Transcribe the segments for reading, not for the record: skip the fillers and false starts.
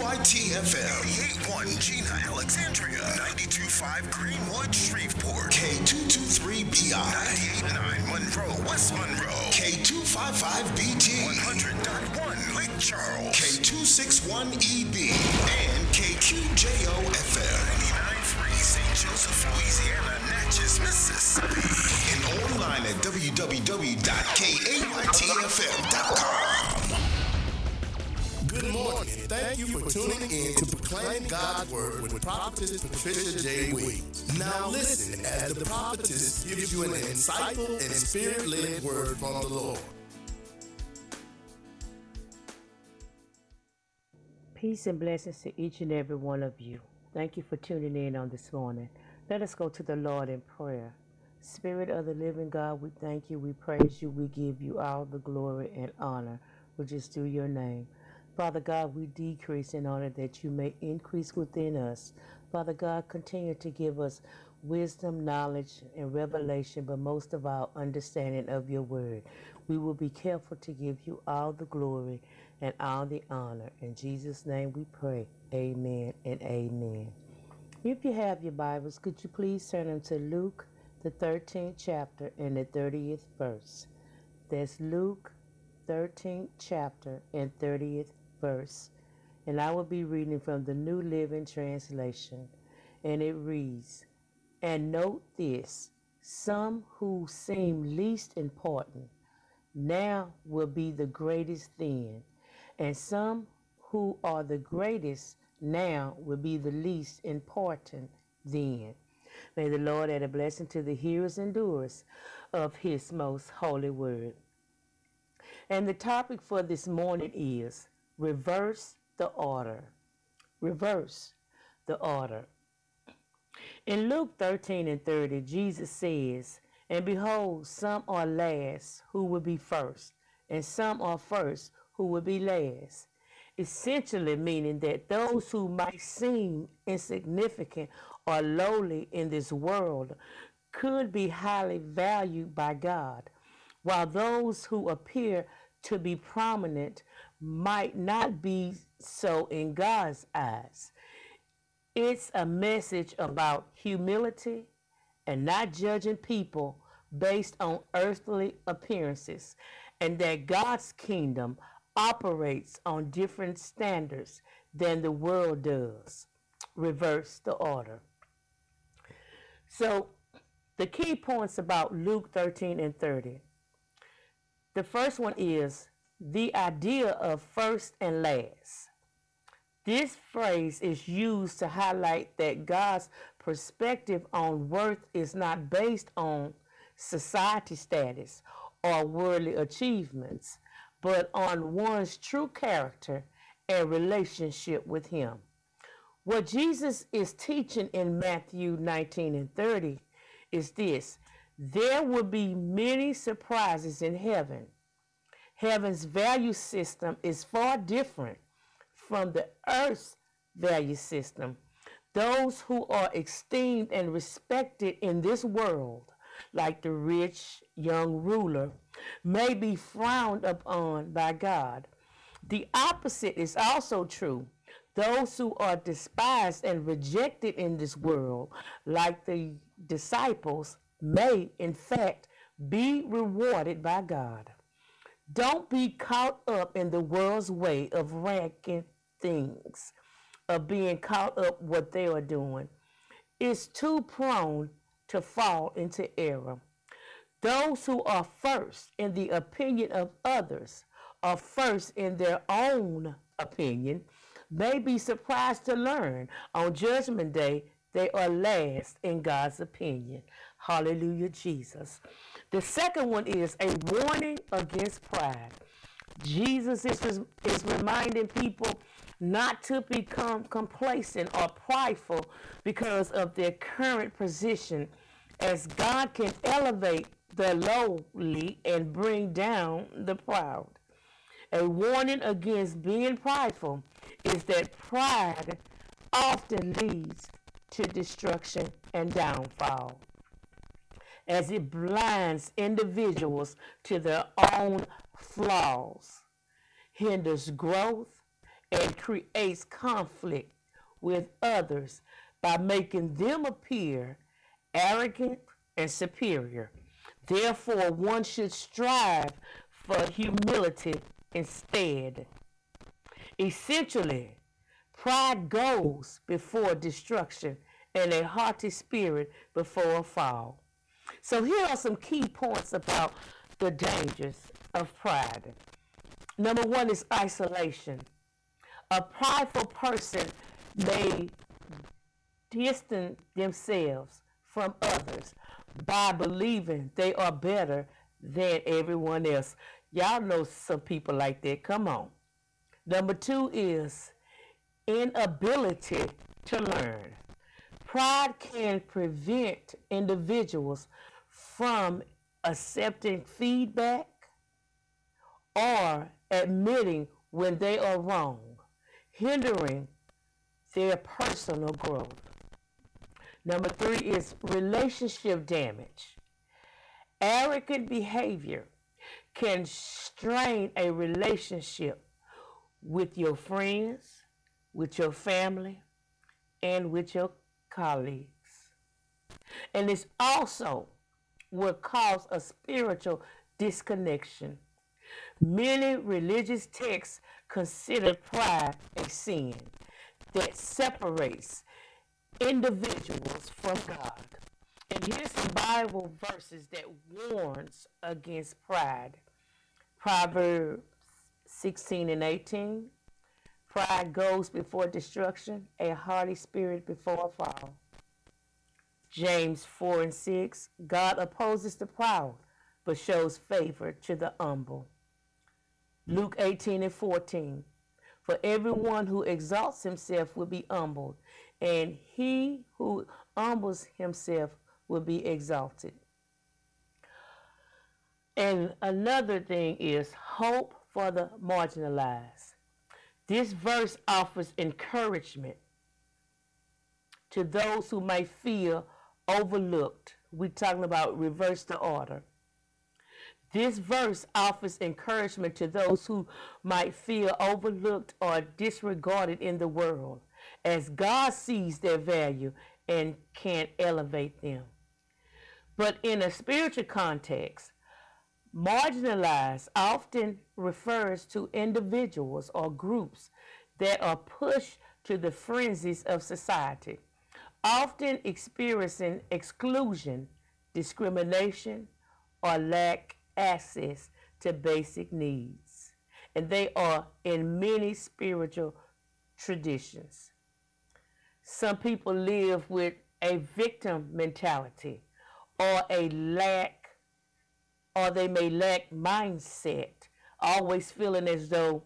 KAYT-FM, 88.1 Gina, Alexandria, 92.5 Greenwood, Shreveport, K223BI, 98.9 Monroe, West Monroe, K255BT, 100.1 Lake Charles, K261EB, and KQJO-FM, 99.3 St. Joseph, Louisiana, Natchez, Mississippi, and online at www.kaytfm.com. Good morning. Thank you for tuning in to Proclaim God's Word with Prophetess Patricia J. Williams. Now listen as the prophetess gives you an insightful and spirit-led word from the Lord. Peace and blessings to each and every one of you. Thank you for tuning in on this morning. Let us go to the Lord in prayer. Spirit of the living God, we thank you, we praise you, we give you all the glory and honor, which is due your name. Father God, we decrease in order that you may increase within us. Father God, continue to give us wisdom, knowledge, and revelation, but most of all, understanding of your word. We will be careful to give you all the glory and all the honor. In Jesus' name we pray. Amen and amen. If you have your Bibles, could you please turn them to Luke, the 13th chapter and the 30th verse. That's Luke 13th chapter and 30th verse. And I will be reading from the New Living Translation. And it reads, "And note this, some who seem least important now will be the greatest then, and some who are the greatest now will be the least important then." May the Lord add a blessing to the hearers and doers of his most holy word. And the topic for this morning is reverse the order. Reverse the order. In Luke 13 and 30, Jesus says, "And behold, some are last who will be first, and some are first who will be last." Essentially meaning that those who might seem insignificant or lowly in this world could be highly valued by God, while those who appear to be prominent might not be so in God's eyes. It's a message about humility and not judging people based on earthly appearances, and that God's kingdom operates on different standards than the world does. Reverse the order. So, the key points about Luke 13 and 30. The first one is the idea of first and last. This phrase is used to highlight that God's perspective on worth is not based on society status or worldly achievements, but on one's true character and relationship with Him. What Jesus is teaching in Matthew 19 and 30 is this: there will be many surprises in heaven. Heaven's value system is far different from the earth's value system. Those who are esteemed and respected in this world, like the rich young ruler, may be frowned upon by God. The opposite is also true. Those who are despised and rejected in this world, like the disciples, may, in fact, be rewarded by God. Don't be caught up in the world's way of ranking things, of being caught up what they are doing. It's too prone to fall into error. Those who are first in the opinion of others, or first in their own opinion, may be surprised to learn on Judgment Day they are last in God's opinion. Hallelujah, Jesus. The second one is a warning against pride. Jesus is reminding people not to become complacent or prideful because of their current position, as God can elevate the lowly and bring down the proud. A warning against being prideful is that pride often leads to destruction and downfall, as it blinds individuals to their own flaws, hinders growth, and creates conflict with others by making them appear arrogant and superior. Therefore, one should strive for humility instead. Essentially, pride goes before destruction and a haughty spirit before a fall. So here are some key points about the dangers of pride. Number one is isolation. A prideful person may distance themselves from others by believing they are better than everyone else. Y'all know some people like that. Come on. Number two is inability to learn. Pride can prevent individuals from accepting feedback or admitting when they are wrong, hindering their personal growth. Number three is relationship damage. Arrogant behavior can strain a relationship with your friends, with your family, and with your colleagues. And it's also will cause a spiritual disconnection. Many religious texts consider pride a sin that separates individuals from God. And here's some Bible verses that warns against pride. Proverbs 16 and 18. Pride goes before destruction, a haughty spirit before a fall. James 4 and 6. God opposes the proud, but shows favor to the humble. Luke 18 and 14. For everyone who exalts himself will be humbled, and he who humbles himself will be exalted. And another thing is hope for the marginalized. This verse offers encouragement to those who may feel overlooked. We're talking about reverse the order. This verse offers encouragement to those who might feel overlooked or disregarded in the world, as God sees their value and can elevate them. But in a spiritual context, marginalized often refers to individuals or groups that are pushed to the frenzies of society, often experiencing exclusion, discrimination, or lack access to basic needs. And they are in many spiritual traditions. Some people live with a victim mentality or a lack, or they may lack mindset, always feeling as though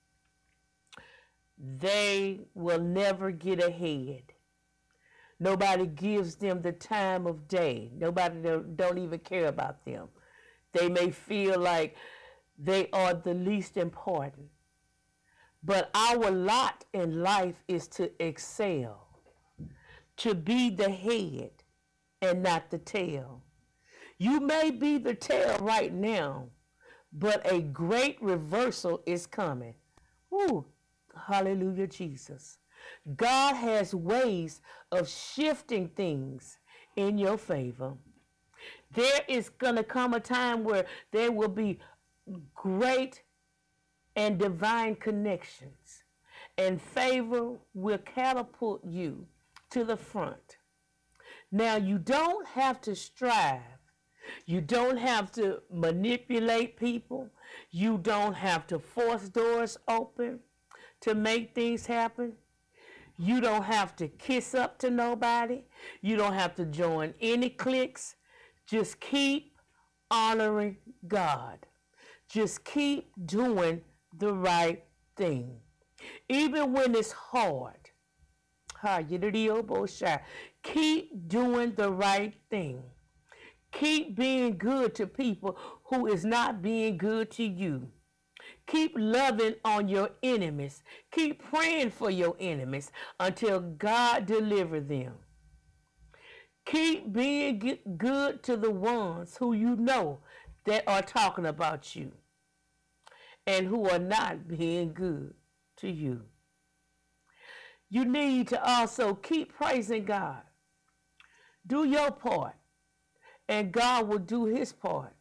they will never get ahead. Nobody gives them the time of day. Nobody don't even care about them. They may feel like they are the least important. But our lot in life is to excel, to be the head and not the tail. You may be the tail right now, but a great reversal is coming. Ooh, hallelujah, Jesus. God has ways of shifting things in your favor. There is going to come a time where there will be great and divine connections, and favor will catapult you to the front. Now, you don't have to strive. You don't have to manipulate people. You don't have to force doors open to make things happen. You don't have to kiss up to nobody. You don't have to join any cliques. Just keep honoring God. Just keep doing the right thing. Even when it's hard. Keep doing the right thing. Keep being good to people who is not being good to you. Keep loving on your enemies. Keep praying for your enemies until God deliver them. Keep being good to the ones who you know that are talking about you and who are not being good to you. You need to also keep praising God. Do your part, and God will do his part.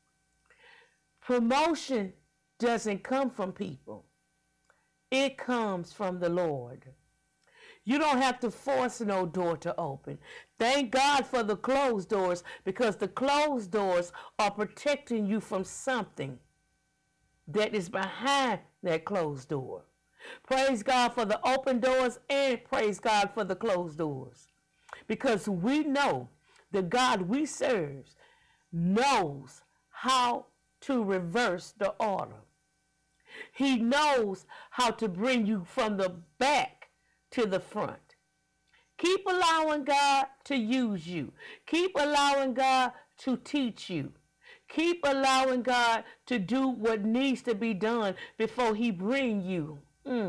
Promotion doesn't come from people. It comes from the Lord. You don't have to force no door to open. Thank God for the closed doors, because the closed doors are protecting you from something that is behind that closed door. Praise God for the open doors, and praise God for the closed doors. Because we know the God we serve knows how to reverse the order. He knows how to bring you from the back to the front. Keep allowing God to use you. Keep allowing God to teach you. Keep allowing God to do what needs to be done before he bring you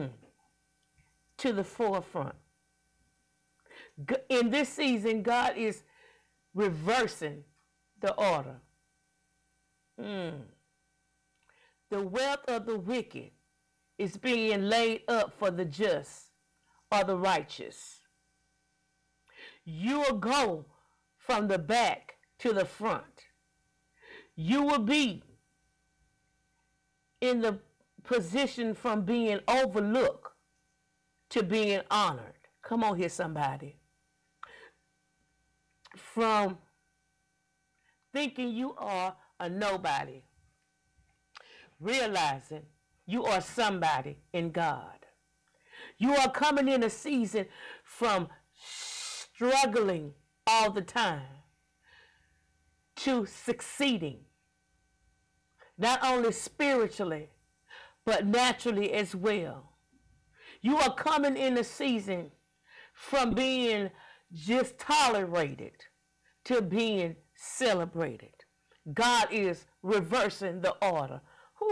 to the forefront. In this season, God is reversing the order. The wealth of the wicked is being laid up for the just or the righteous. You will go from the back to the front. You will be in the position from being overlooked to being honored. Come on here, somebody. From thinking you are a nobody, realizing you are somebody in God. You are coming in a season from struggling all the time to succeeding, not only spiritually, but naturally as well. You are coming in a season from being just tolerated to being celebrated. God is reversing the order.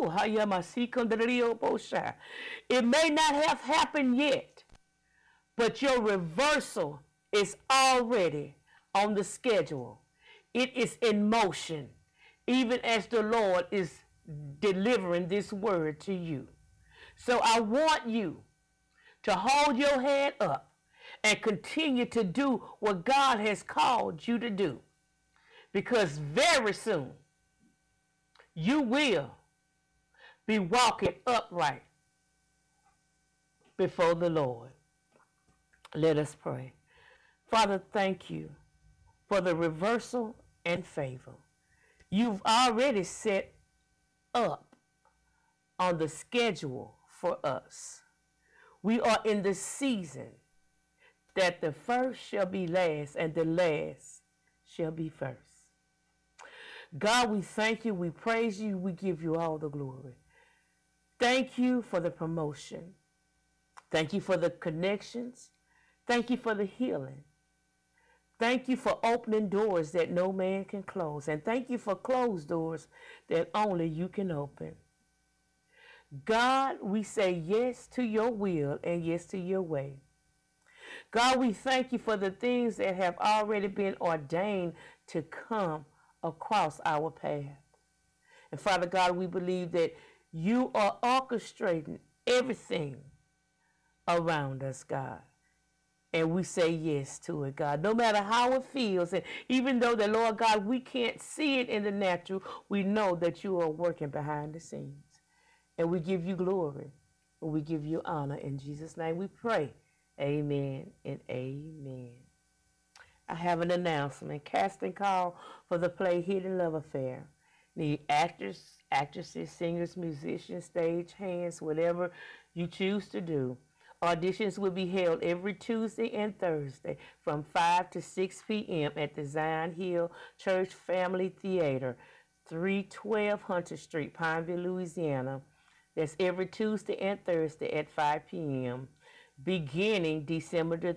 It may not have happened yet, but your reversal is already on the schedule. It is in motion, even as the Lord is delivering this word to you. So I want you to hold your head up and continue to do what God has called you to do. Because very soon, you will be walking upright before the Lord. Let us pray. Father, thank you for the reversal and favor you've already set up on the schedule for us. We are in the season that the first shall be last and the last shall be first. God, we thank you, we praise you, we give you all the glory. Thank you for the promotion. Thank you for the connections. Thank you for the healing. Thank you for opening doors that no man can close. And thank you for closed doors that only you can open. God, we say yes to your will and yes to your way. God, we thank you for the things that have already been ordained to come across our path. And Father God, we believe that you are orchestrating everything around us, God. And we say yes to it, God, no matter how it feels. And even though the Lord God, we can't see it in the natural, we know that you are working behind the scenes. And we give you glory. And we give you honor. In Jesus' name we pray. Amen and amen. I have an announcement. Casting call for the play Hidden Love Affair. Need actors, actresses, singers, musicians, stage hands, whatever you choose to do. Auditions will be held every Tuesday and Thursday from 5 to 6 p.m. at the Zion Hill Church Family Theater, 312 Hunter Street, Pineville, Louisiana. That's every Tuesday and Thursday at 5 p.m. beginning December the